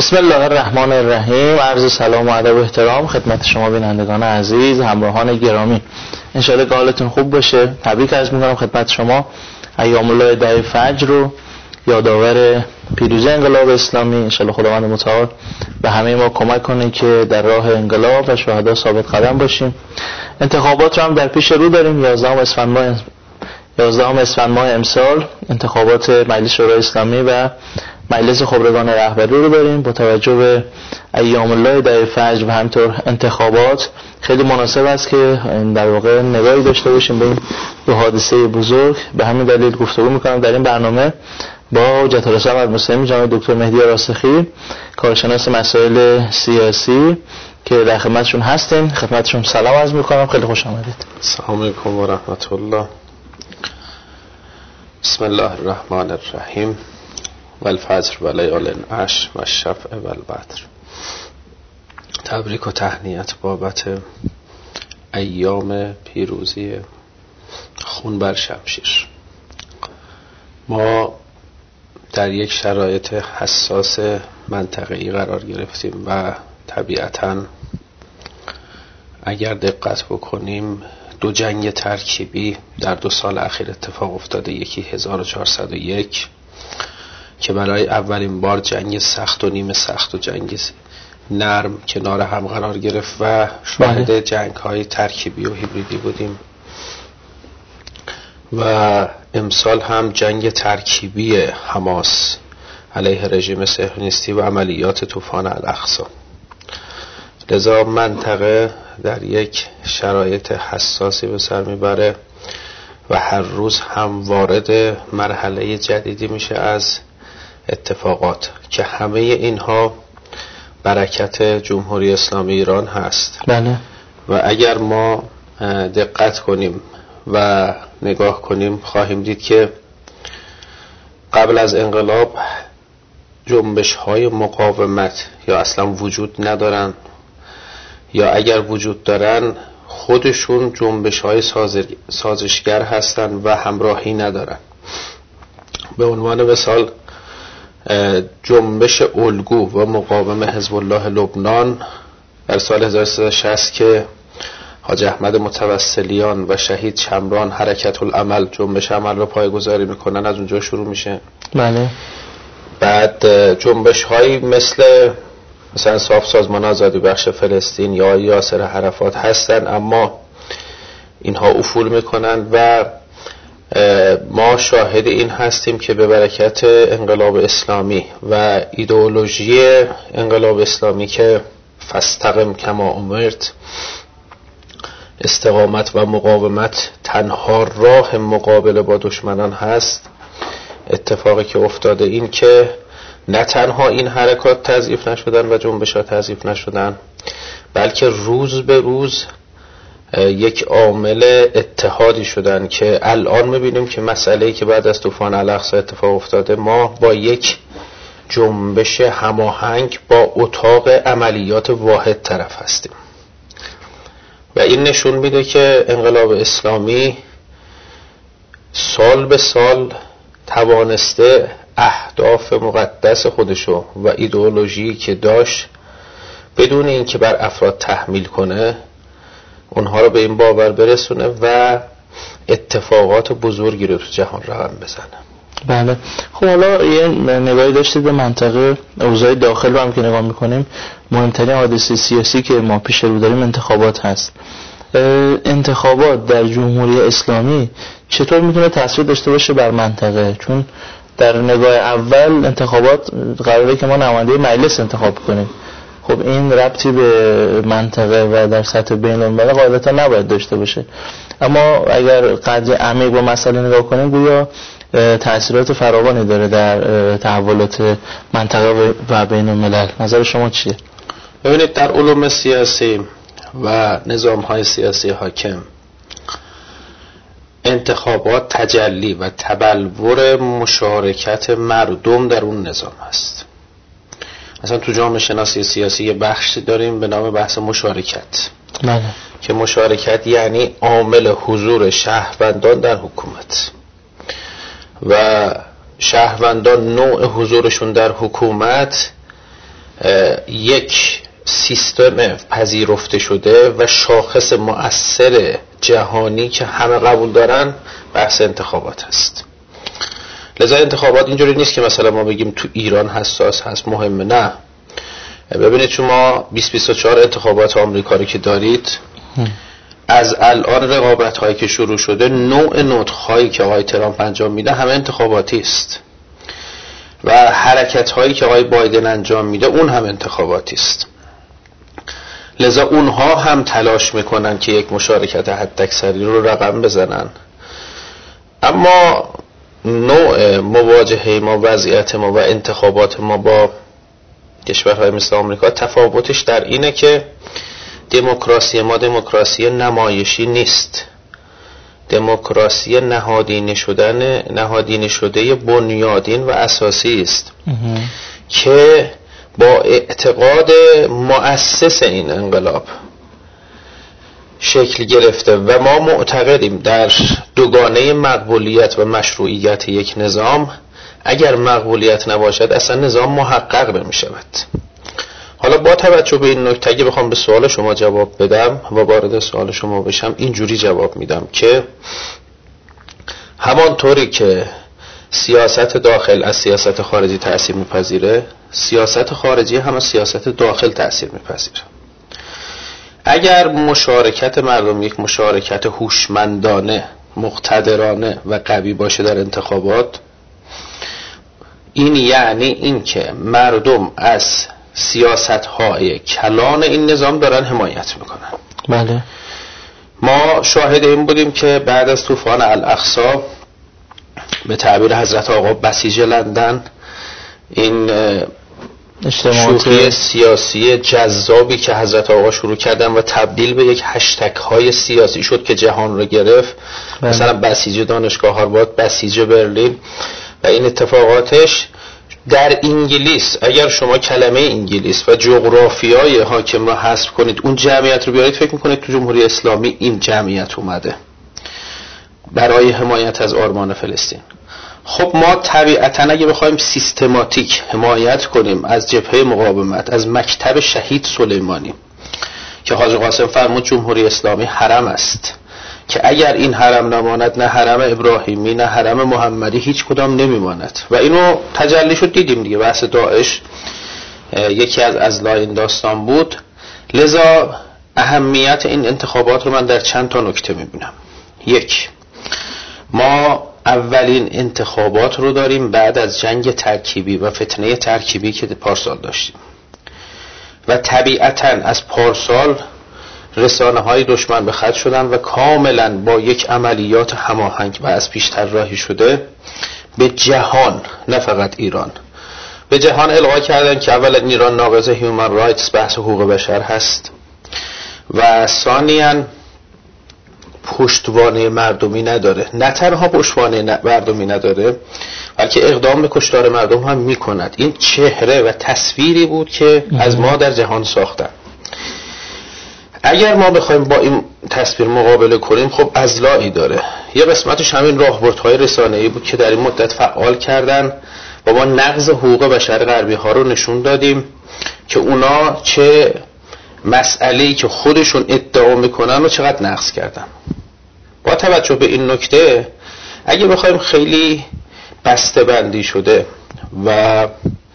بسم الله الرحمن الرحیم. عرض سلام و ادب و احترام خدمت شما بینندگان عزیز، همراهان گرامی. انشاءالله که حالتون خوب باشه. تبریک عرض می‌کنم خدمت شما. ایام الله ده فجر رو یادآور پیروزی انقلاب اسلامی. انشاءالله خداوند متعال به همه ما کمک کنه که در راه انقلاب و شهدا ثابت قدم باشیم. انتخابات رو هم در پیش رو داریم. 11 اسفند ماه امسال انتخابات مجلس شورای اسلامی و مجلس خبرگان رهبری رو داریم. با توجه به ایام الله ده فجر و همینطور انتخابات خیلی مناسب است که در واقع نگاهی داشته باشیم به این دو حادثه بزرگ. به همین دلیل گفتگو می‌کنم در این برنامه با حجت الاسلام المسلمین جناب دکتر مهدی راسخی، کارشناس مسائل سیاسی که در خدمتشون هستیم. خدمتشون سلام عرض می‌کنم. خیلی خوش آمدید. السلام علیکم و رحمت الله. بسم الله الرحمن الرحیم. والفجر و لیال عشر و الشفع و البدر. تبریک و تهنیت بابت ایام پیروزی خون بر شمشیر. ما در یک شرایط حساس منطقه‌ای قرار گرفتیم و طبیعتاً اگر دقت بکنیم دو جنگ ترکیبی در 2 سال اخیر اتفاق افتاده. یکی 1401 که برای اولین بار جنگ سخت و نیمه سخت و جنگ نرم کنار هم قرار گرفت و شاهد جنگ های ترکیبی و هیبریدی بودیم، و امسال هم جنگ ترکیبی حماس علیه رژیم صهیونیستی و عملیات طوفان الاقصی. لذا منطقه در یک شرایط حساسی به سر میبره و هر روز هم وارد مرحله جدیدی میشه از اتفاقات که همه اینها برکت جمهوری اسلامی ایران هست. بله. و اگر ما دقت کنیم و نگاه کنیم خواهیم دید که قبل از انقلاب جنبش های مقاومت یا اصلا وجود ندارن، یا اگر وجود دارن خودشون جنبش های سازشگر هستن و همراهی ندارن. به عنوان مثال جنبش الگو و مقاوم حزب الله لبنان در سال 1360 که حاج احمد متوسلیان و شهید شمران حرکت العمل جنبش عمل رو پایه‌گذاری میکنن، از اونجا شروع میشه. بله. بعد جنبش هایی مثلا صاف سازمان آزادی بخش فلسطین یا یاسر عرفات هستن، اما اینها افول میکنن و ما شاهد این هستیم که به برکت انقلاب اسلامی و ایدئولوژی انقلاب اسلامی که فاستقم کما امرت، استقامت و مقاومت تنها راه مقابله با دشمنان هست. اتفاقی که افتاده این که نه تنها این حرکات تضعیف نشدن و جنبش‌ها تضعیف نشدن، بلکه روز به روز یک عامل اتحادی شدن که الان می‌بینیم که مسئله‌ای که بعد از طوفان الاقصی اتفاق افتاده، ما با یک جنبش هماهنگ با اتاق عملیات واحد طرف هستیم و این نشون میده که انقلاب اسلامی سال به سال توانسته اهداف مقدس خودشو و ایدئولوژی که داشت بدون اینکه بر افراد تحمیل کنه اونها رو به این باور برسونه و اتفاقات بزرگی رو تو جهان رقم بزنه. بله. خب حالا یه نگاهی داشتید به منطقه اوضاع داخل رو هم که نگاه میکنیم، مهمترین حادثه سیاسی که ما پیش رو داریم انتخابات هست. انتخابات در جمهوری اسلامی چطور میتونه تاثیر داشته باشه بر منطقه؟ چون در نگاه اول انتخابات قراره که ما نماینده مجلس انتخاب کنیم. خب این ربطی به منطقه و در سطح بین‌المللی قاعدتا نباید داشته باشه، اما اگر قدر عمیق به مسئله نگاه کنیم گویا تأثیرات فراوانی داره در تحولات منطقه و بین‌الملل. نظر شما چیه؟ ببینید، در علوم سیاسی و نظام‌های سیاسی حاکم انتخابات تجلی و تبلور مشارکت مردم در اون نظام است. مثلا تو جامعه شناسی سیاسی یه بخشی داریم به نام بحث مشارکت. بله. که مشارکت یعنی عامل حضور شهروندان در حکومت و شهروندان نوع حضورشون در حکومت یک سیستم پذیرفته شده و شاخص مؤثر جهانی که همه قبول دارن بحث انتخابات هست. لذا انتخابات اینجوری نیست که مثلا ما بگیم تو ایران حساس هست مهمه، نه. ببینید شما 2024 انتخابات آمریکا رو که دارید، از الان رقابت هایی که شروع شده، نوع نطق هایی که آقای ترامپ انجام میده همه انتخاباتی است و حرکت هایی که آقای بایدن انجام میده اون هم انتخاباتی است. لذا اونها هم تلاش میکنن که یک مشارکت حداکثری رو رقم بزنن، اما نوع مواجهه ما، وضعیت ما و انتخابات ما با کشورهای مثل آمریکا تفاوتش در اینه که دموکراسی ما دموکراسی نمایشی نیست، دموکراسی نهادینه شده بنیادین و اساسی است که با اعتقاد مؤسس این انقلاب شکل گرفته و ما معتقدیم در دوگانه مقبولیت و مشروعیت یک نظام. اگر مقبولیت نباشد اصلا نظام محقق نمی شود. حالا با توجه به این نکته اگه بخوام به سوال شما جواب بدم و وارد سوال شما بشم، اینجوری جواب میدم که همانطوری که سیاست داخل از سیاست خارجی تأثیر میپذیره، سیاست خارجی هم از سیاست داخل تأثیر میپذیره. اگر مشارکت مردم یک مشارکت هوشمندانه، مقتدرانه و قوی باشه در انتخابات، این یعنی این که مردم از سیاست‌های کلان این نظام دارن حمایت میکنن. بله. ما شاهد این بودیم که بعد از طوفان الاقصی به تعبیر حضرت آقا بسیج لندن، این شوخی سیاسی جذابی که حضرت آقا شروع کردن و تبدیل به یک هشتگ های سیاسی شد که جهان رو گرفت. مثلا بسیج دانشگاه هاروارد، بسیج برلین و این اتفاقاتش در انگلیس. اگر شما کلمه انگلیس و جغرافیای حاکم رو حذف کنید، اون جمعیت رو بیارید، فکر میکنید تو جمهوری اسلامی این جمعیت اومده برای حمایت از آرمان فلسطین. خب ما طبیعتاً اگه بخوایم سیستماتیک حمایت کنیم از جبهه مقاومت، از مکتب شهید سلیمانی که حاج قاسم فرمود جمهوری اسلامی حرم است، که اگر این حرم نماند نه حرم ابراهیمی نه حرم محمدی هیچ کدام نمیماند و اینو تجلی شد دیدیم دیگه. بحث داعش یکی از اضلاع این داستان بود. لذا اهمیت این انتخابات رو من در چند تا نکته میبینم. یک، ما اولین انتخابات رو داریم بعد از جنگ ترکیبی و فتنه ترکیبی که پارسال داشتیم و طبیعتاً از پارسال رسانه های دشمن به خط شدن و کاملا با یک عملیات هماهنگ و از پیش طراحی شده به جهان، نه فقط ایران، به جهان القا کردن که اولا ایران ناقض هیومن رایتس، بحث حقوق بشر هست، و ثانیاً پشتوانه مردمی نداره. نه تنها پشتوانه مردمی نداره بلکه اقدام به کشتار مردم هم میکند. این چهره و تصویری بود که از ما در جهان ساختن. اگر ما بخوایم با این تصویر مقابله کنیم، خب اضلاعی داره. یه قسمتش همین راهبردهای رسانه‌ای بود که در این مدت فعال کردن و ما نقض حقوق بشر غربی ها رو نشون دادیم که اونا چه مسئله‌ای که خودشون ادعا میکنن و چقدر نقض کردن. با توجه به این نکته اگه بخوایم خیلی بسته‌بندی شده و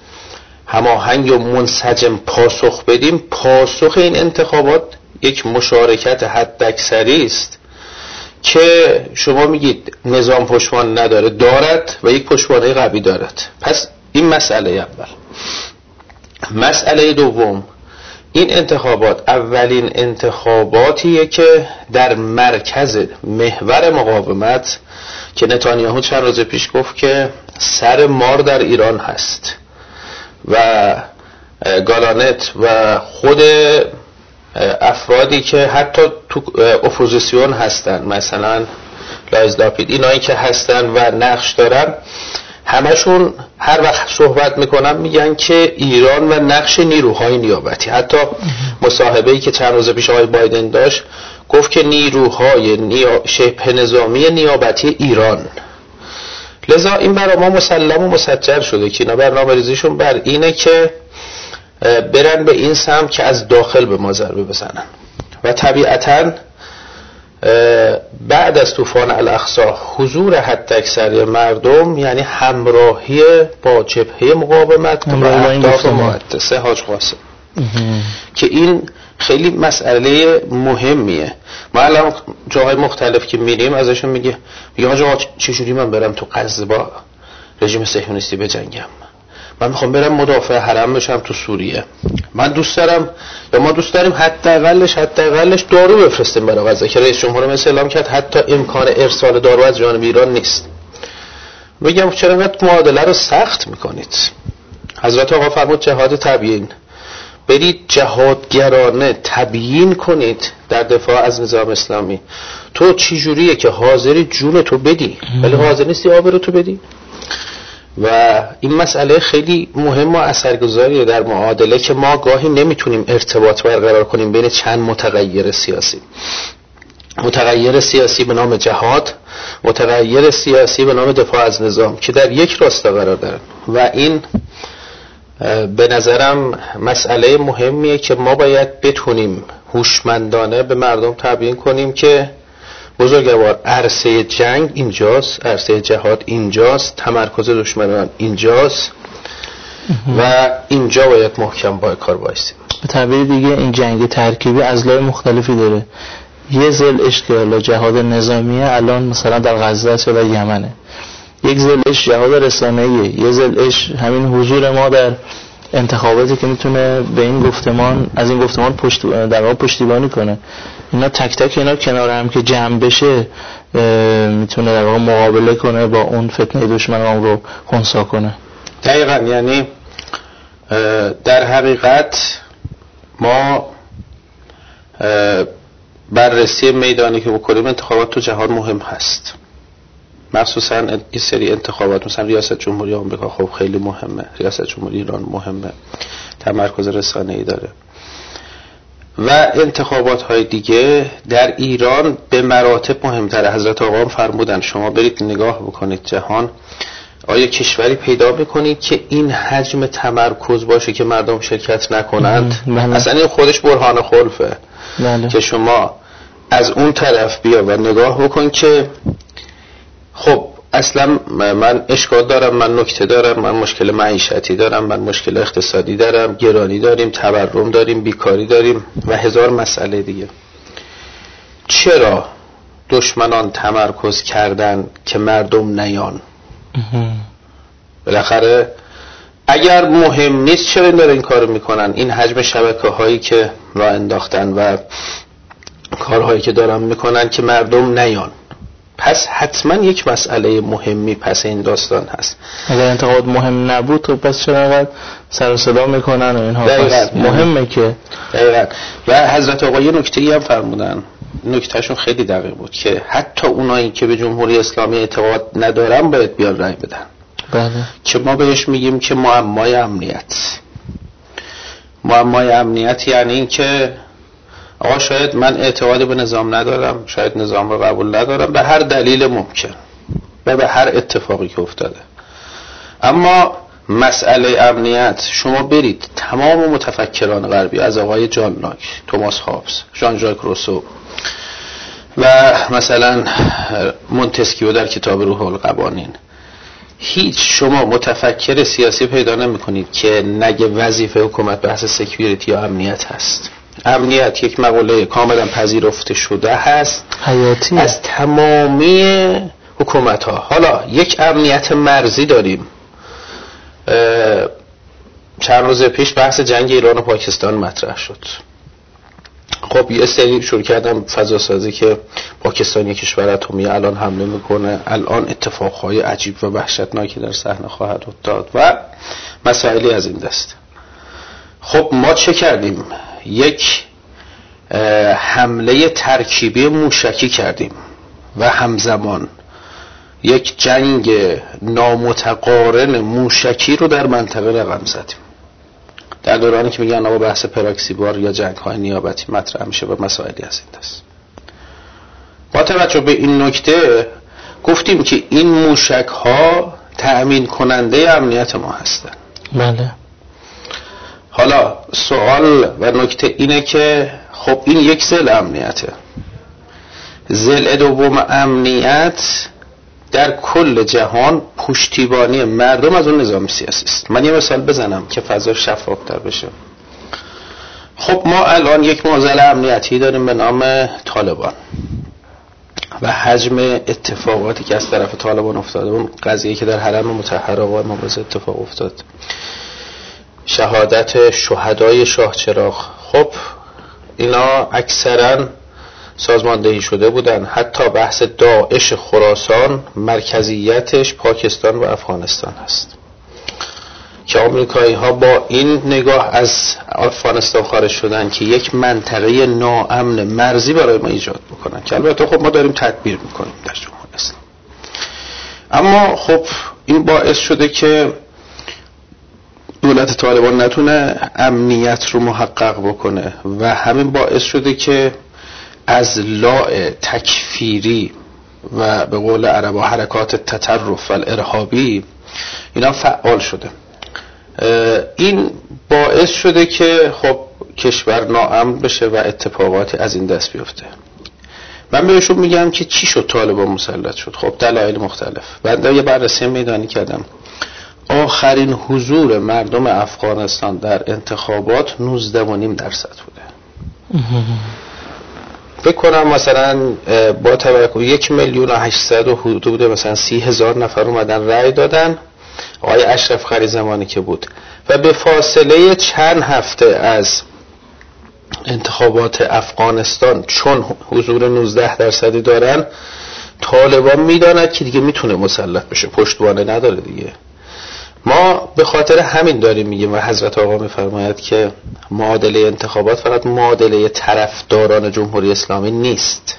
هماهنگ و منسجم پاسخ بدیم، پاسخ این انتخابات یک مشارکت حداکثری است که شما میگید نظام پشتوانه نداره، دارد و یک پشتوانه قوی دارد. پس این مسئله اول. مسئله دوم، این انتخابات اولین انتخاباتیه که در مرکز محور مقاومت، که نتانیاهو چند روز پیش گفت که سر مار در ایران هست و گالانت و خود افرادی که حتی تو اپوزیسیون هستن، مثلا لایز لاپید، اینایی که هستن و نقش دارن، همشون هر وقت صحبت میکنن میگن که ایران و نقش نیروهای نیابتی. حتی مصاحبه‌ای که چند روز پیش آقای بایدن داشت گفت که نیروهای شبه نظامی نیابتی ایران. لذا این برای ما مسلم و مسجل شده که اینا برنامه‌ریزیشون بر اینه که برن به این سمت که از داخل به ما ضربه بزنن و طبیعتاً بعد از طوفان الاقصی حضور حداکثر مردم یعنی همراهی با جبهه مقاومت و اهداف مقدسه حاج قاسم که این خیلی مسئله مهمیه. ما الان جاهای مختلف که میریم ازشون میگه حاج آقا چجوری من برم تو غزه با رژیم صهیونیستی بجنگم؟ من میخوام برم مدافع حرم بشم تو سوریه. من دوست دارم یا ما دوست داریم حداقلش دارو بفرستیم برای غزه که رئیس جمهور مصر اعلام کرد حتی امکان ارسال دارو از جانب ایران نیست. میگم چرا اینقدر معادله رو سخت میکنید؟ حضرت آقا فرمود جهاد تبیین، برید جهادگرانه تبیین کنید در دفاع از نظام اسلامی. تو چی جوریه که حاضری جون تو بدی ولی حاضر نیستی آبرو تو بدی؟ و این مسئله خیلی مهم و اثرگذاریه در معادله که ما گاهی نمیتونیم ارتباط برقرار کنیم بین چند متغیر سیاسی. متغیر سیاسی به نام جهاد، متغیر سیاسی به نام دفاع از نظام که در یک راستا قرار دارن و این به نظرم مسئله مهمیه که ما باید بتونیم هوشمندانه به مردم تبیین کنیم که بزرگوار عرصه جنگ اینجاست، عرصه جهاد اینجاست، تمرکز دشمنان اینجاست و اینجا باید محکم با کار بایستیم. به تعبیر دیگه این جنگ ترکیبی اضلاع مختلفی داره. یه ضلعش که جهاد نظامیه الان مثلا در غزه است یا در یمنه، یک ضلعش جهاد رسانه‌ایه، یه ضلعش همین حضور ما در انتخاباتی که میتونه به این گفتمان از این گفتمان در واقع پشتیبانی کنه. اینا تک تک اینا کنار هم که جمع بشه میتونه در واقع مقابله کنه با اون فتنه دشمنان رو خنثی کنه. دقیقاً. یعنی در حقیقت ما بررسی میدانی که بکنیم انتخابات تو جهان مهم هست، مخصوصا این سری انتخابات مثلا ریاست جمهوری آمریکا خب خیلی مهمه، ریاست جمهوری ایران مهمه، تمرکز رسانه‌ای داره و انتخابات های دیگه در ایران به مراتب مهمتره. حضرت آقا هم فرمودن شما برید نگاه بکنید جهان، آیا کشوری پیدا بکنید که این حجم تمرکز باشه که مردم شرکت نکنند؟ اصلا این خودش برهان خلفه که شما از اون طرف بیا و نگاه بکن که خب اصلا من اشکال دارم، من نکته دارم، من مشکل معیشتی دارم، من مشکل اقتصادی دارم، گرانی داریم، تورم داریم، بیکاری داریم و هزار مسئله دیگه. چرا دشمنان تمرکز کردن که مردم نیان؟ بالاخره اگر مهم نیست چرا این داره این کارو میکنن؟ این حجم شبکه هایی که راه انداختن و کارهایی که دارن میکنن که مردم نیان، پس حتما یک مسئله مهمی پس این داستان هست. اگر انتخابات مهم نبود تو پس چرا انقدر سر و صدا میکنن و اینها؟ پس مهمه که دقیقاً. و حضرت آقا یه نکته‌ای هم فرمودن، نکتهشون خیلی دقیق بود که حتی اونایی که به جمهوری اسلامی اعتقاد ندارن باید بیان رأی بدن. بله. که ما بهش میگیم که معمای امنیت یعنی این که آقا شاید من اعتقادی به نظام ندارم، شاید نظام رو قبول ندارم به هر دلیل ممکن و به هر اتفاقی که افتاده، اما مسئله امنیت شما برید تمام متفکران غربی از آقای جان لاک، توماس هابز، ژان ژاک روسو و مثلا مونتسکیو در کتاب روح القوانین، هیچ شما متفکر سیاسی پیدا نمی کنید که نگه وظیفه حکومت بحث سکیوریتی یا امنیت هست. امنیت یک مقوله کاملا پذیرفته شده هست، حیاتی از تمامی حکومت ها. حالا یک امنیت مرزی داریم. چند روز پیش بحث جنگ ایران و پاکستان مطرح شد. خب یه سری شروع کردم فضا سازی که پاکستان یک کشور اتمی الان حمله میکنه، الان اتفاقهای عجیب و وحشتناکی در صحنه خواهد افتاد و مسائلی از این دست. خب ما چه کردیم؟ یک حمله ترکیبی موشکی کردیم و همزمان یک جنگ نامتقارن موشکی رو در منطقه رقم زدیم، در دورانی که میگن آقا بحث پراکسیبار یا جنگ‌های نیابتی مطرح میشه و مسائلی از این دست. با توجه به این نکته گفتیم که این موشک‌ها تأمین کننده امنیت ما هستن. بله. حالا حالا سوال و نکته اینه که خب این یک ضلع امنیته. ضلع دوم امنیت در کل جهان پشتیبانی مردم از اون نظام سیاسی است. من یه مثال بزنم که فضا شفافتر بشه. خب ما الان یک معضل امنیتی داریم به نام طالبان و حجم اتفاقاتی که از طرف طالبان افتاده، اون قضیه که در حرم مطهر آقای مبارز اتفاق افتاد، شهادت شهدای شاه چراغ، خب اینا اکثرا سازماندهی شده بودن. حتی بحث داعش خراسان مرکزیتش پاکستان و افغانستان هست که آمریکایی ها با این نگاه از افغانستان خارج شدن که یک منطقه ناامن مرزی برای ما ایجاد بکنن، که البته خب ما داریم تدبیر میکنیم در جمهوری اسلامی. اما خب این باعث شده که دولت طالبان نتونه امنیت رو محقق بکنه و همین باعث شده که از لاء تکفیری و به قول عربا حرکات تطرف و الارهابی اینا فعال شده. این باعث شده که خب کشور ناامن بشه و اتفاقاتی از این دست بیفته. من بهشون میگم که چی شد طالبان مسلط شد؟ خب دلایل مختلف. بعد یه بررسی میدانی کردم. آخرین حضور مردم افغانستان در انتخابات 19.5% بوده. فکر کنم مثلا با توجه 1,800,000 و حدود مثلا 30,000 نفر اومدن رأی دادن، آقای اشرف قری زمانی که بود، و به فاصله چند هفته از انتخابات افغانستان چون حضور 19% دارن، طالبان میداند که دیگه میتونه مسلط بشه، پشتوانه نداره دیگه. ما به خاطر همین داریم میگیم و حضرت آقا میفرماید که معادله انتخابات فقط معادله طرفداران جمهوری اسلامی نیست.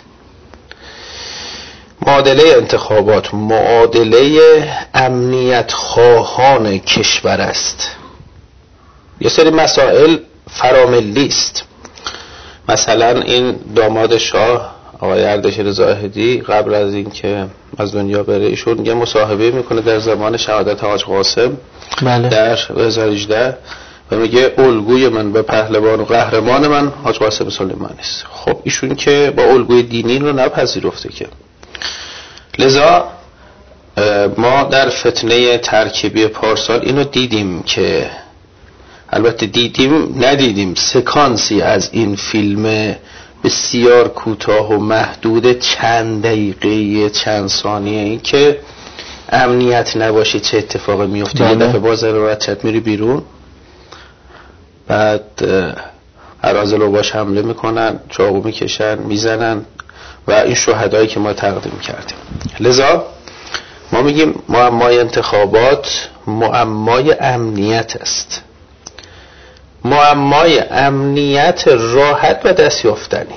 معادله انتخابات معادله امنیت خواهان کشور است. یه سری مسائل فراملی است. مثلا این داماد شاه آقای اردشیر زاهدی قبل از این که از دنیا بره، ایشون یه مصاحبه میکنه در زمان شهادت حاج قاسم در 2018 و میگه الگوی من به پهلوان و قهرمان من حاج قاسم سلیمانی است. خب ایشون که با الگوی دینی رو نپذیرفته که. لذا ما در فتنه ترکیبی پارسال اینو دیدیم که، البته ندیدیم سکانسی از این فیلم بسیار کوتاه و محدود چند دقیقه چند ثانیه، این که امنیت نباشه چه اتفاقی میفته. یه دفعه باز رو بچت میری بیرون، بعد اراذل باش حمله میکنن، چاقو میکشن، میزنن و این شهدایی که ما تقدیم کردیم. لذا ما میگیم معمای انتخابات معمای امنیت است، معمای امنیت راحت و دستیافتنی.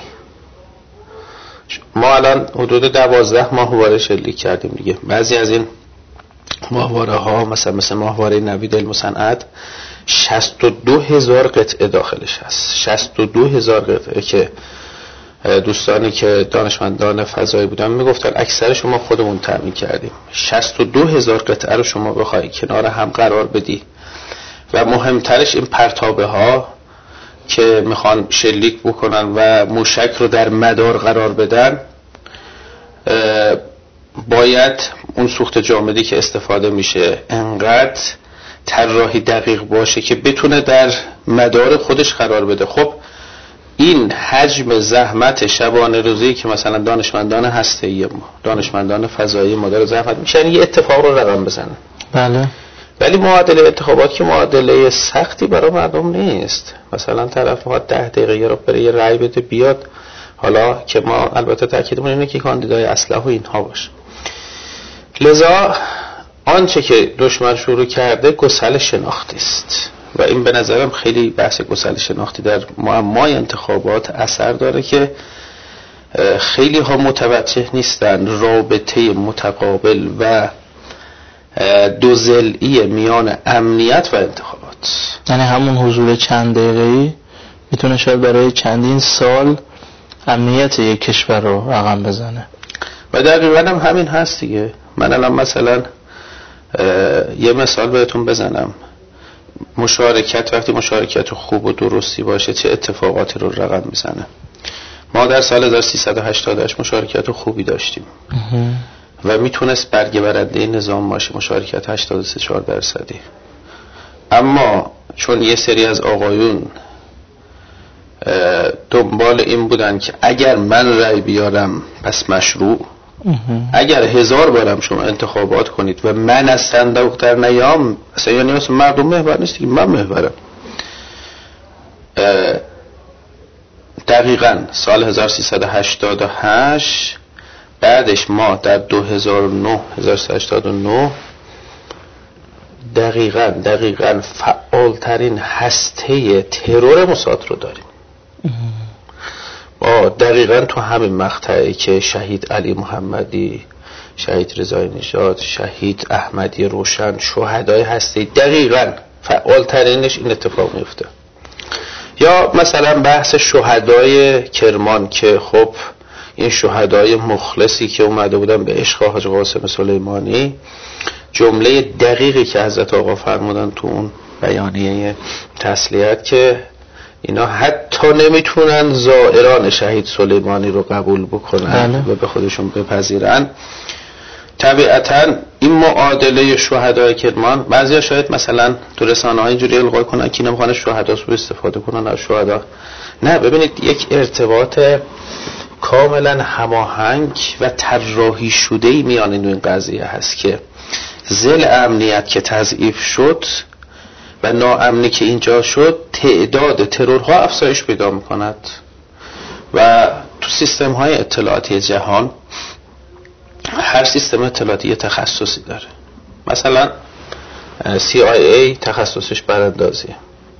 ما الان حدود 12 ماهواره شلیک کردیم دیگه. بعضی از این ماهواره ها مثل ماهواره نوید علم و صنعت 62,000 قطعه داخلش هست. 62,000 قطعه که دوستانی که دانشمندان فضایی بودن میگفتن اکثر شما خودمون تامین کردیم. 62,000 قطعه رو شما بخوای کنار هم قرار بدی و مهمترش این پرتابه ها که میخوان شلیک بکنن و موشک رو در مدار قرار بدن، باید اون سوخت جامدی که استفاده میشه انقدر طراحی دقیق باشه که بتونه در مدار خودش قرار بده. خب این حجم زحمت شبانه روزی که مثلا دانشمندان هسته‌ای ما، دانشمندان فضایی ما داره زحمت میشن یه اتفاق رو رقم بزنن. بله. ولی معادله انتخابات که معادله سختی برای مردم نیست. مثلا طرف میخواد 10 دقیقه رو بره یه رأی بده بیاد، حالا که ما البته تاکیدمون اینه که کاندیدای اصلح و اینها باشه. لذا آنچه که دشمن شروع کرده گسل شناختی است و این به نظرم خیلی بحث گسل شناختی در معمای انتخابات اثر داره که خیلی ها متوجه نیستن رابطه متقابل و دو ضلعی میان امنیت و انتخابات. یعنی همون حضور چند دقیقه‌ای میتونه شاید برای چندین سال امنیت یک کشور رو رقم بزنه و دقیقاً هم همین هست دیگه. من الان مثلا یه مثال بهتون بزنم. مشارکت، وقتی مشارکت خوب و درستی باشه چه اتفاقاتی رو رقم میزنه. ما در سال 1388 مشارکت خوبی داشتیم و میتونست برگه برنده نظام باشه، مشارکت 83-4%. اما چون یه سری از آقایون دنبال این بودن که اگر من رأی بیارم پس مشروع، اگر 1000 بارم شما انتخابات کنید و من از صندوق در نیام، اصلا یعنی اصلا مردم محور نیست که من محورم. دقیقاً سال 1388 بعدش ما در 2009 1389 دقیقاً فعالترین هسته ترور موساد رو داریم. ما دقیقاً تو همین مقطعی که شهید علی محمدی، شهید رضای نژاد، شهید احمدی روشن، شهدای هسته دقیقاً فعالترینش این اتفاق میفته. یا مثلا بحث شهدای کرمان که خب این شهدای مخلصی که اومده بودن به عشق حاج قاسم سلیمانی، جمله دقیقی که حضرت آقا فرمودن تو اون بیانیه تسلیت که اینا حتی نمیتونن زائران شهید سلیمانی رو قبول بکنن و به خودشون بپذیرن. طبیعتا این معادله شهدای کرمان، بعضیا شاید مثلا تو رسانه‌ها اینجوری القا کنن که نمیخوان شهدا رو استفاده کنن از شهدا. نه، ببینید یک ارتباط کاملا هماهنگ و طراحی شده‌ای میان این قضیه هست که ذل امنیت که تضعیف شد و ناامنی که اینجا شد، تعداد ترورها افزایش پیدا میکند و تو سیستم های اطلاعاتی جهان هر سیستم اطلاعاتی یه تخصصی داره. مثلا CIA تخصصش براندازیه،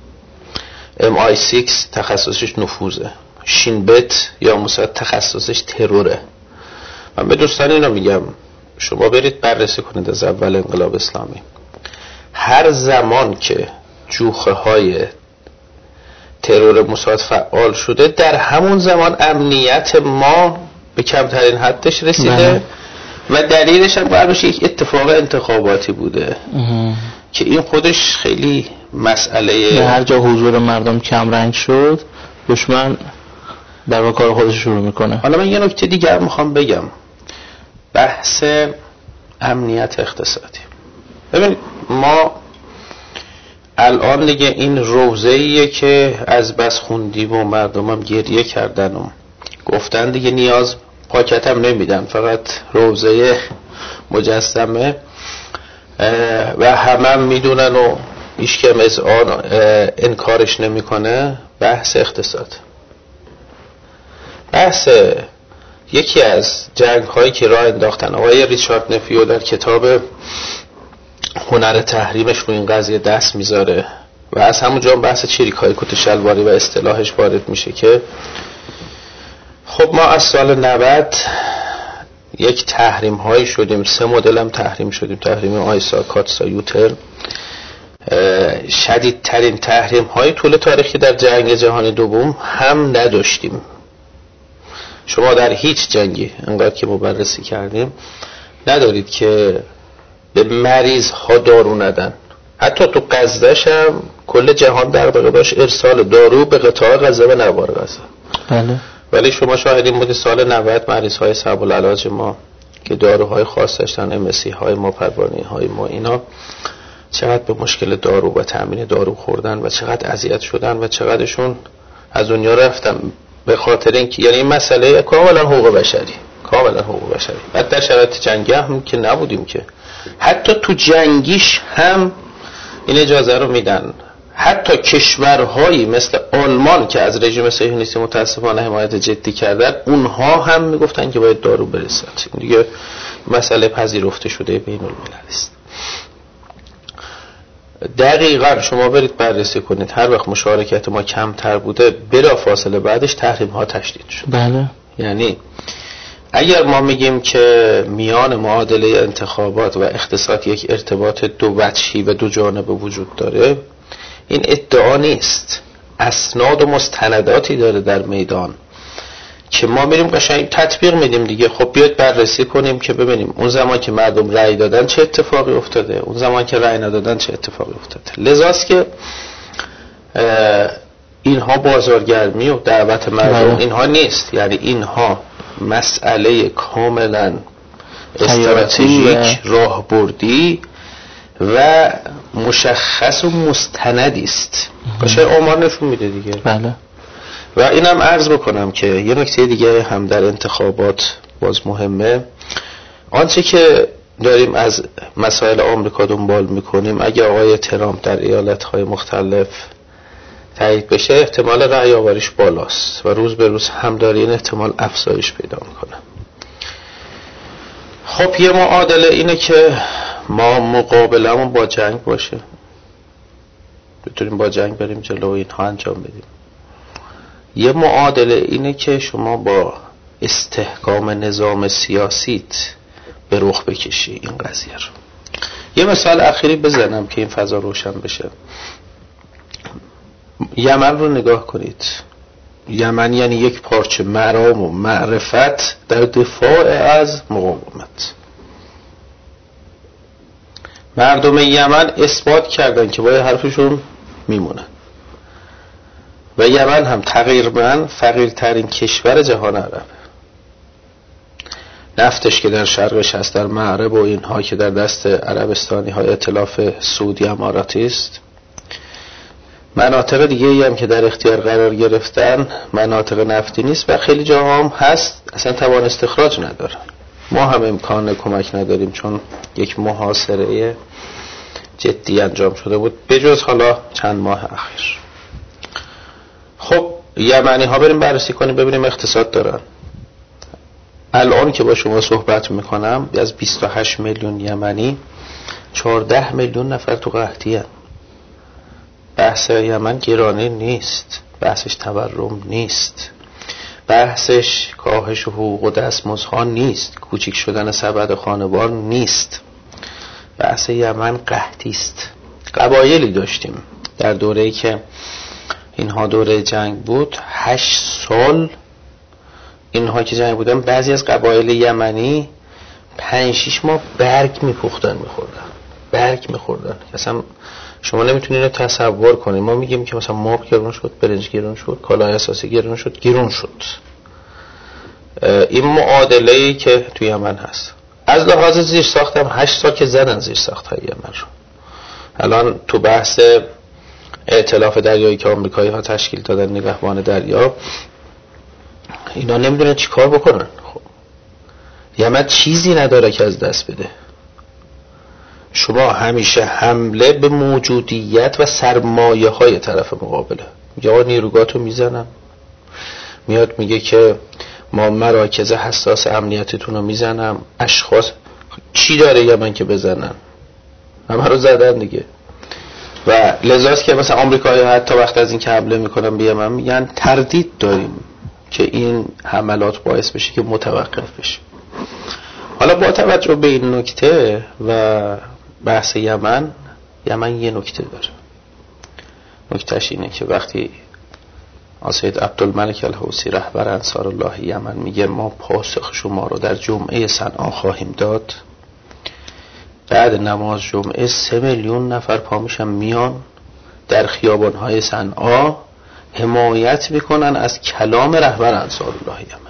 MI6 تخصصش نفوذه، شینبت یا موساد تخصصش تروره. من به دوستان اینا میگم شما برید بررسی کنید از اول انقلاب اسلامی، هر زمان که جوخه های ترور موساد فعال شده در همون زمان امنیت ما به کمترین حدش رسیده و دلیلش هم باید یک اتفاق انتخاباتی بوده که این خودش خیلی مسئله. هر جا حضور مردم کم رنگ شد دشمن در واقع کار خودش شروع میکنه. حالا من یه نکته دیگر میخوام بگم، بحث امنیت اقتصادی. ببین ما الان دیگه این روزه‌ایه که از بس خوندیم و مردمم گریه کردن و گفتن دیگه نیاز پاکت هم نمیدن، فقط روزه مجسمه و همه میدونن و هیچکم از آن انکارش نمیکنه. بحث اقتصاد، بحث یکی از جنگ هایی که راه انداختن آقای ریچارد نفیو در کتاب هنر تحریمش رو این قضیه دست میذاره و از همونجا بحث چریک‌های کت شلواری و اصطلاحش وارد میشه که خب ما از سال 90 یک تحریم هایی شدیم، 3 مدل هم تحریم شدیم، تحریم آیسا، کاتسا، یوتر. شدیدترین تحریم های طول تاریخی در جنگ جهانی دوم هم نداشتیم. شما در هیچ جنگی انقدر که ما بررسی کردیم ندارید که به مریض ها دارو ندن. حتی تو غزه‌ش هم کل جهان دغدغه داشت ارسال دارو به قطاع غزه و نوار غزه. بله. ولی شما شاهدین بودید سال 90 مریض های صعب العلاج ما که داروهای خاص داشتن، MSC های ما، پروانه های ما، اینا چقدر به مشکل دارو و تامین دارو خوردن و چقدر اذیت شدن و چقدرشون از دنیا رفتن به خاطر اینکه یعنی این مسئله کاملا حقوق بشری، کاملا حقوق بشری. بعد در شرایط جنگی هم که نبودیم که حتی تو جنگیش هم این اجازه رو میدن. حتی کشورهایی مثل آلمان که از رژیم صهیونیستی متاسفانه حمایت جدی کردن، اونها هم میگفتن که باید دارو برسد. این دیگه مسئله پذیرفته شده بین المللی است. دقیقاً شما برید بررسی کنید هر وقت مشارکت ما کمتر بوده بلا فاصله بعدش تحریم ها تشدید شد. بله. یعنی اگر ما میگیم که میان معادله انتخابات و اقتصاد یک ارتباط دو وجهی و دو جانبه وجود داره، این ادعا نیست، اسناد و مستنداتی داره در میدان که ما میریم قشنگ تطبیق میدیم دیگه. خب بیاید بررسی کنیم که ببینیم اون زمان که مردم رأی دادن چه اتفاقی افتاده، اون زمان که رأی ندادن چه اتفاقی افتاده. لذاست که اینها بازارگرمی و دعوت مردم اینها نیست، یعنی اینها مسئله کاملا استراتژیک راهبردی و مشخص و مستندی است. باشه آمار نشون میده دیگه. بله. و اینم عرض بکنم که یه نکته دیگه هم در انتخابات باز مهمه، آنچه که داریم از مسائل آمریکا دنبال میکنیم، اگه آقای ترامپ در ایالت‌های مختلف تایید بشه احتمال رأی آوریش بالاست و روز به روز هم داره این احتمال افزایش پیدا میکنه. خب یه معادله اینه که ما مقابلمون با جنگ باشه، بتونیم با جنگ بریم جلو و اینها انجام بدیم. یه معادله اینه که شما با استحکام نظام سیاسیت به رخ بکشی این قضیه رو. یه مثال اخیری بزنم که این فضا روشن بشه. یمن رو نگاه کنید. یمن یعنی یک پارچه مرام و معرفت در دفاع از مقاومت. مردم یمن اثبات کردن که باید حرفشون میمونه و یمن هم تقریباً فقیرترین کشور جهان عربه. نفتش که در شرقش هست، در مغرب و اینها که در دست عربستانی های ائتلاف سعودی اماراتی است. مناطق دیگه هم که در اختیار قرار گرفتن مناطق نفتی نیست و خیلی جاها هم هست اصلا توان استخراج ندارن. ما هم امکان کمک نداریم چون یک محاصره جدی انجام شده بود به جز حالا چند ماه اخیر. خب یمنی ها بریم بررسی کنیم ببینیم اقتصاد دارن. الان که با شما صحبت میکنم از 28 میلیون یمنی 14 میلیون نفر تو قحطی هستند. بحث یمن گرانه نیست، بحثش تورم نیست، بحثش کاهش حقوق و دستمزدها نیست، کوچیک شدن سبد خانوار نیست. بحث یمن قحطی است. قبایلی داشتیم در دوره‌ای که اینها دوره جنگ بود 8 سال اینها که جنگ بودن بعضی از قبایل یمنی 5-6 ماه برگ میپختن میخوردن. اصلا شما نمیتونید رو تصور کنید. ما میگیم که مثلا مرغ گرون شد، برنج گرون شد، کالای اساسی گرون شد. این معادله‌ای که توی یمن هست. از لحاظ زیر ساخت هم 8 سال که زدن زیر ساخت های یمن رو. الان تو بحث ائتلاف دریایی که آمریکایی ها تشکیل دادن، نگهبان دریا، اینا نمیدونن چی کار بکنن. خب یمن چیزی نداره که از دست بده. شما همیشه حمله به موجودیت و سرمایه های طرف مقابله. یا نیروگاتو میزنم، میاد میگه که ما مراکز حساس امنیتتون رو میزنم. اشخاص چی داره یمن که بزنن؟ همه رو زدن دیگه. و لذاست که مثلا آمریکایی حتی وقت از این که حمله میکنن به یمن میگن تردید داریم که این حملات باعث بشه که متوقف بشه. حالا با توجه به این نکته و بحث یمن یه نکته داره. نکتهش اینه که وقتی سید عبدالملک الحوثی رهبر انصار الله یمن میگه ما پاسخ شما رو در جمعه صنعا خواهیم داد، بعد نماز جمعه 3 میلیون نفر پا میشن میان در خیابان‌های صنعا حمایت میکنن از کلام رهبر انصار الله یمن.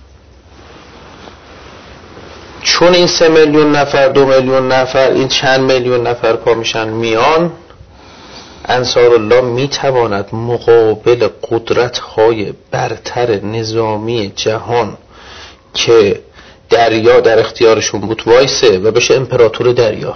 چون این 3 میلیون نفر، 2 میلیون نفر، این چند میلیون نفر پا میشن میان، انصار الله میتواند مقابل قدرت‌های برتر نظامی جهان که دریا در اختیارشون بود وایسه و بشه امپراتور دریا.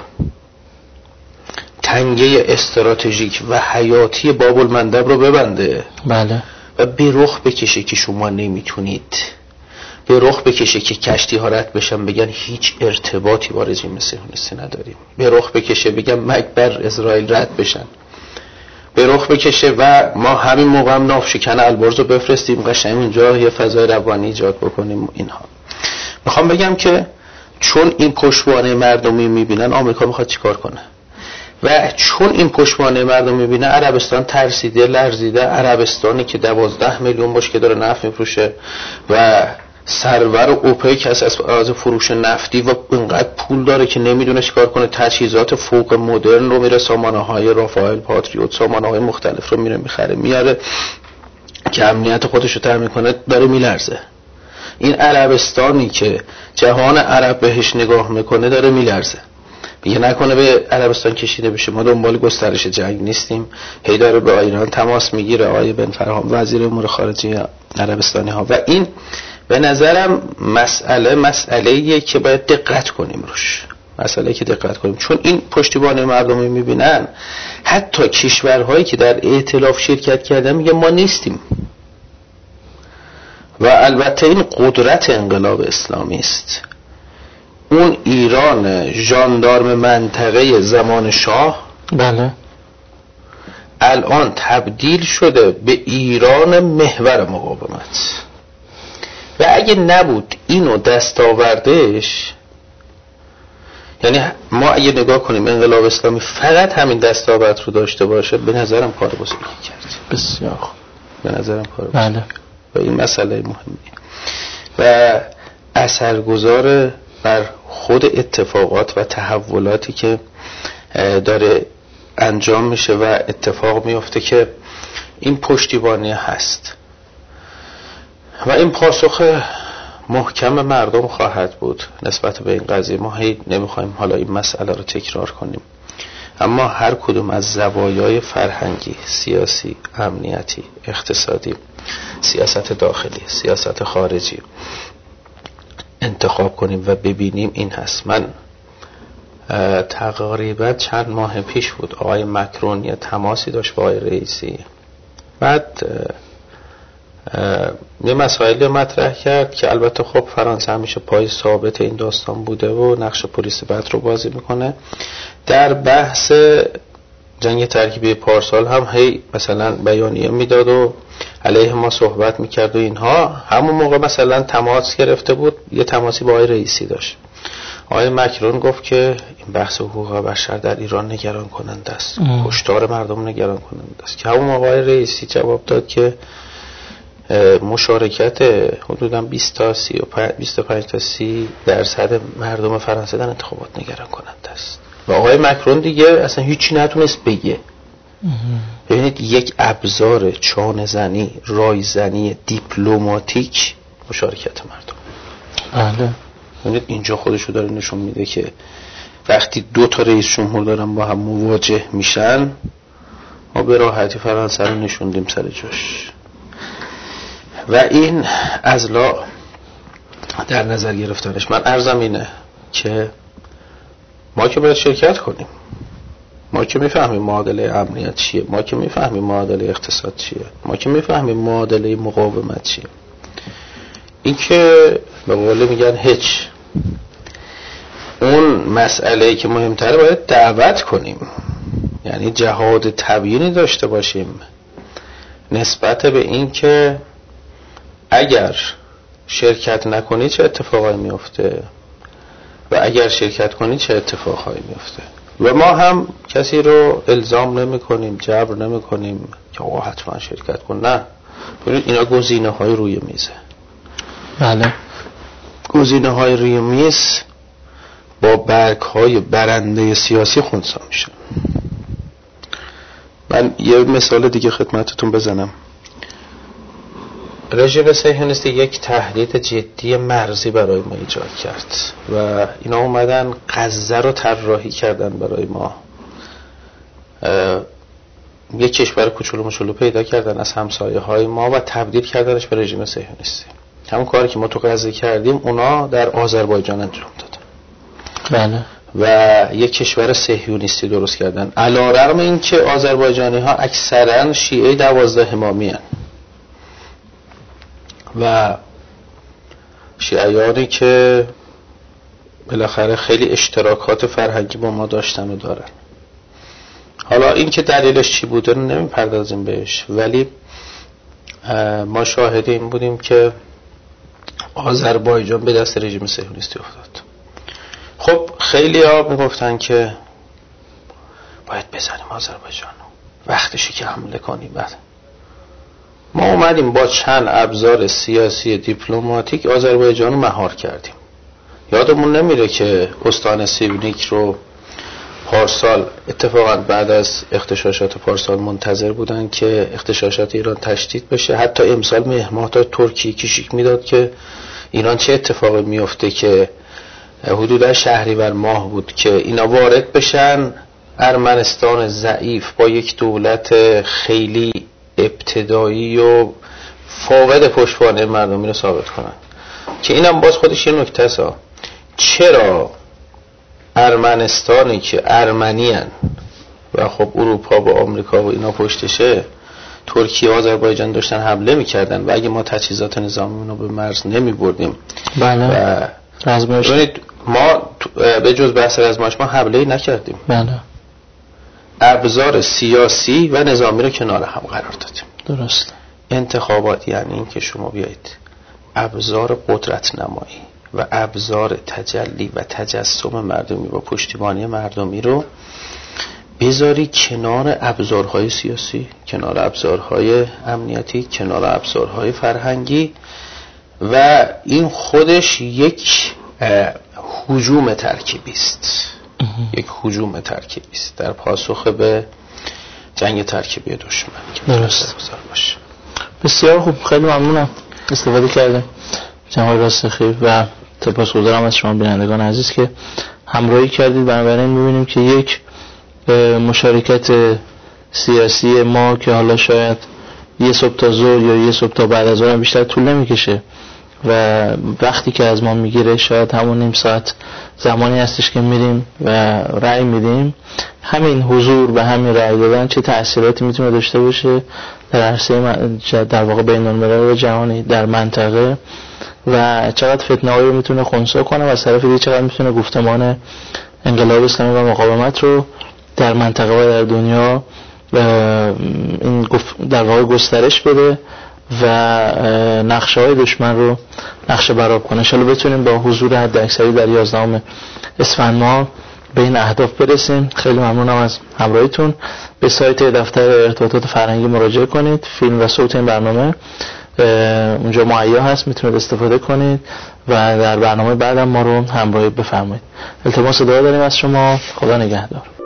تنگه استراتژیک و حیاتی باب المندب رو ببنده. بله. و به رخ بکشه که شما نمیتونید، به رخ بکشه که کشتی ها رد بشن بگن هیچ ارتباطی با رژیم صهیونیستی نداریم، به رخ بکشه بگن مکبر اسرائیل رد بشن، به رخ بکشه و ما همین موقع هم نافشکن البرز رو بفرستیم قشنگ اونجا یه فضای روانی ایجاد بکنیم. اینها میخوام بگم که چون این پشتوانه مردمی میبینن، آمریکا میخواد چیکار کنه؟ و چون این پشتوانه مردم میبینه عربستان ترسیده، لرزیده. عربستانی که 12 میلیون بشکه داره نفت میفروشه و سرور اوپک هست از فروش نفتی و اینقدر پول داره که نمیدونه چیکار کنه، تجهیزات فوق مدرن رو میره، سامانه‌های رافائل، پاتریوت، سامانه‌های مختلف رو میره میخره میاره که امنیت خودش رو تامین کنه، داره میلرزه. این عربستانی که جهان عرب بهش نگاه میکنه داره میلرزه، میگه نکنه به عربستان کشیده بشه. ما دنبال گسترش جنگ نیستیم. هی داره به ایران تماس میگیره آقای بن فرهام وزیر امور خارجه عربستانی ها. و این به نظرم مسئله‌ایه که باید دقت کنیم روش، مسئله که دقت کنیم، چون این پشتیبان مردمی میبینن. حتی کشورهایی که در ائتلاف شرکت کردن میگه ما نیستیم. و البته این قدرت انقلاب اسلامی است. اون ایران ژاندارم منطقه زمان شاه بله الان تبدیل شده به ایران محور مقاومت. و اگه نبود اینو دستاوردش، یعنی ما اگه نگاه کنیم انقلاب اسلامی فقط همین دستاورد رو داشته باشه، به نظرم کار بزرگی کرد. بسیار خوب. به نظرم کار بزرگی. بله. و این مسئله مهمیه و اثرگذار بر خود اتفاقات و تحولاتی که داره انجام میشه و اتفاق میفته که این پشتیبانی هست و این پاسخ محکم مردم خواهد بود نسبت به این قضیه. ما هی نمیخوایم حالا این مسئله رو تکرار کنیم، اما هر کدوم از زوایای فرهنگی، سیاسی، امنیتی، اقتصادی، سیاست داخلی، سیاست خارجی انتخاب کنیم و ببینیم این هست. من تقریبا چند ماه پیش بود آقای مکرون یه تماسی داشت با آقای رئیسی، بعد یه مسائلی مطرح کرد که البته خب فرانسه همیشه پای ثابت این داستان بوده و نقش پلیس بد رو بازی میکنه. در بحث جنگ ترکیبی پارسال هم هی مثلا بیانیه میداد و علیه ما صحبت میکرد و اینها. همون موقع مثلا تماس گرفته بود، یه تماسی با آقای رئیسی داشت. آقای مکرون گفت که این بحث حقوق بشر در ایران نگران کننده است، کشتار مردم نگران کننده است. که همون موقع آقای رئیسی جواب داد که مشارکت حدوداً 20 تا 25 تا 30% مردم فرانسه در انتخابات نگران کننده است. و آقای مکرون دیگه اصلا هیچی نتونست بگه. ببینید یک ابزار چانه زنی، رای زنی دیپلماتیک مشارکت مردم. بله. ببینید اینجا خودشو داره نشون میده که وقتی دو تا رئیس جمهور دارن با هم مواجه میشن، ما به راحتی فرانسه رو نشوندیم سر جاش. و این ازلا در نظر گرفتنش، من عرضم اینه که ما که باید شرکت کنیم، ما که میفهمیم معادله امنیت چیه، ما که میفهمیم معادله اقتصاد چیه، ما که میفهمیم معادله مقاومت چیه. این که به قول میگن هیچ، اون مسئله که مهمتره باید دعوت کنیم، یعنی جهاد تبیینی داشته باشیم نسبت به این که اگر شرکت نکنی چه اتفاقایی میفته و اگر شرکت کنی چه اتفاقایی میفته. و ما هم کسی رو الزام نمی کنیم، جبر نمی کنیم که آقا حتما شرکت کن. نه، ببینید اینا گزینه های روی میزه. بله. گزینه های روی میز با برگ های برنده سیاسی خونسا میشن. من یه مثال دیگه خدمتتون بزنم. رژیم صهیونیستی یک تهدید جدی مرزی برای ما ایجاد کرد و اینا اومدن غزه رو طراحی کردن برای ما. یک کشور کوچولو مچولو پیدا کردن از همسایه های ما و تبدیل کردنش به رژیم صهیونیستی. همون کاری که ما تو غزه کردیم اونا در آذربایجان انجام دادن. بله. و یک کشور صهیونیستی درست کردن، علی‌رغم این که آذربایجانی ها اکثرا شیعه 12 امامی هستند و شیعیانی که بالاخره خیلی اشتراکات فرهنگی با ما داشتن و دارن. حالا این که دلیلش چی بوده نمیپردازیم بهش، ولی ما شاهد این بودیم که آذربایجان به دست رژیم صهیونیستی افتاد. خب خیلی ها میگفتن که باید بزنیم آذربایجان، وقتشه که حمله کنیم. بعد ما اومدیم با چند ابزار سیاسی دیپلماتیک آذربایجان رو مهار کردیم. یادمون نمیره که استان سیونیک رو پارسال، اتفاقا بعد از اغتشاشات پارسال منتظر بودن که اغتشاشات ایران تشدید بشه. حتی امسال مهر تا ترکیه کشیک میداد که ایران چه اتفاقی میفته، که حدودا شهریور ماه بود که اینا وارد بشن ارمنستان ضعیف با یک دولت خیلی ابتدایی و فاقد پشتوانه مردمی رو ثابت کنن. که اینم باز خودش یه نکته است. چرا ارمنستانی که ارمنی هن و خب اروپا با آمریکا و اینا پشتشه، ترکیه و آذربایجان داشتن حمله میکردن و اگه ما تجهیزات نظامی رو به مرز نمی بردیم بله و ما به جز بحث رزمایش ما حمله نکردیم. بله ابزار سیاسی و نظامی رو کنار هم قرار دادیم. درست. انتخابات یعنی این که شما بیایید ابزار قدرت نمایی و ابزار تجلی و تجسم مردمی با پشتیبانی مردمی رو بذاری کنار ابزارهای سیاسی، کنار ابزارهای امنیتی، کنار ابزارهای فرهنگی، و این خودش یک هجوم ترکیبی است. یک هجوم ترکیبی است در پاسخ به جنگ ترکیبی دشمن. درست باشه. بسیار خوب، خیلی ممنونم، استفاده کردم جناب راسخی و سپاسگزارم از شما بینندگان عزیز که همراهی کردید. بنابراین می‌بینیم که یک مشارکت سیاسی ما که حالا شاید یه صبح تا ظهر یا یه صبح تا بعد از ظهر بیشتر طول نمی‌کشه و وقتی که از ما میگیره شاید همون نیم ساعت زمانی هستش که میریم و رأی میدیم. همین حضور و همین رأی دادن چه تأثیراتی میتونه داشته باشه در عرصه در واقع بین‌المللی و جهانی، در منطقه، و چقدر فتنه‌هایی رو میتونه خنثی کنه و از طرف دیگه چقدر میتونه گفتمان انقلاب اسلامی و مقاومت رو در منطقه و در دنیا این در واقع گسترش بده و نقشه‌های دشمن رو نقشه برآب کنه. ان شاءالله بتونیم با حضور حداکثری در 11 اسفند ماه به این اهداف برسیم. خیلی ممنونم از همراهیتون. به سایت دفتر ارتباطات فرهنگی مراجعه کنید. فیلم و صوت این برنامه اونجا مهیا هست، میتونید استفاده کنید و در برنامه بعدم ما رو همراهی بفرمایید. التماس دعا داریم از شما. خدا نگهدار.